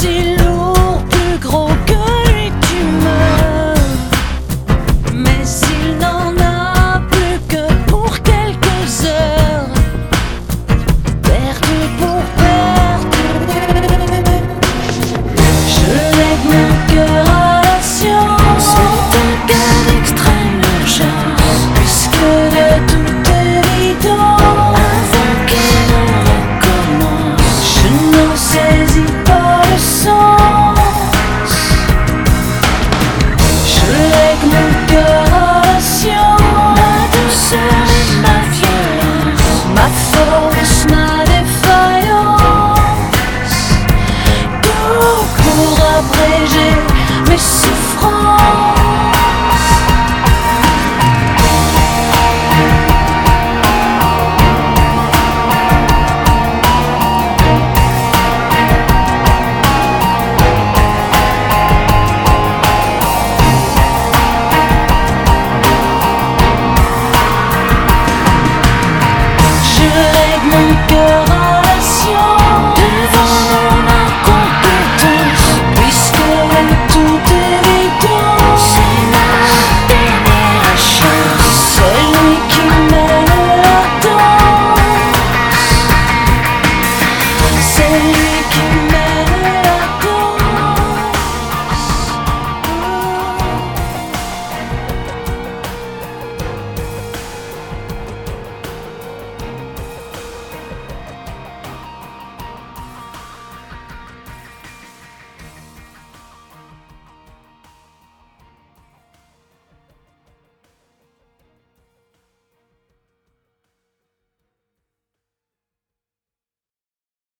si lourd, plus gros que lui, tu meurs. Mais il n'en a plus que pour quelques heures, perdu pour perdu. Je lègue mon cœur à la science, c'est un cas d'extrême urgence, puisque de toute évidence, avant qu'il en recommence, je n'en saisis pas le sens. Je lègue mon cœur à la science, ma douceur et ma violence, ma force, ma défaillance, tout pour abréger mes souffrances.